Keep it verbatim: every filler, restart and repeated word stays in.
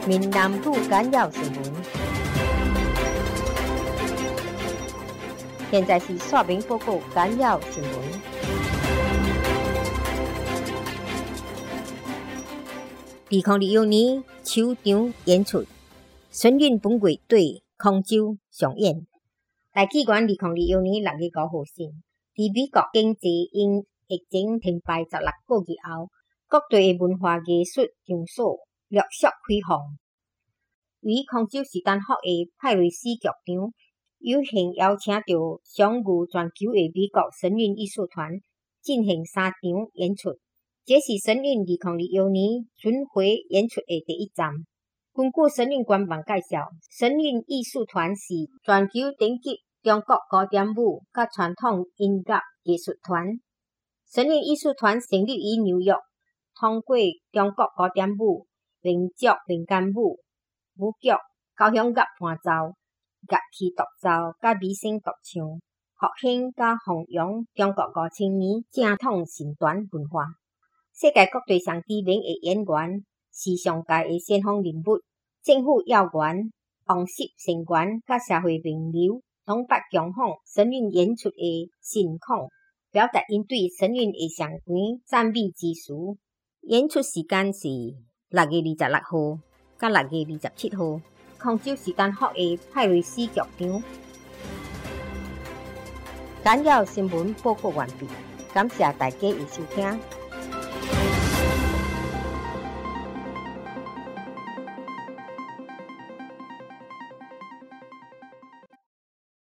闽南语简要新闻。现在是说明报告简要新闻。二零二一年首场演出，孙韵本月对康州上演。大纪元二零二一年六月五号信，伫美国经济因疫情停摆十六个月后，各地的文化艺术场所陆续开放。为康州士丹福的派瑞斯剧场有幸邀请到享誉全球的美国神韵艺术团进行三场演出，这是神韵二零二一年巡回演出的第一站。根据神韵官网介绍，神韵艺术团是全球顶级中国古典舞甲传统音乐艺术团。神韵艺术团成立于纽约，通过中国古典舞、民族民间舞、舞剧、交响乐伴奏、乐器独奏甲美声独唱，复兴甲弘扬中国五千年正统神传文化。世界各地上知名的演员、时尚界的先锋人物、政府要员、王室成员甲社会名流，拢捌强访神韵演出的盛况，表达因对神韵的上悬赞美之词。演出时间是六月二十六号到六月二十七号，康州士丹福的派瑞斯剧场。简要新闻报告完毕，感谢大家的收听。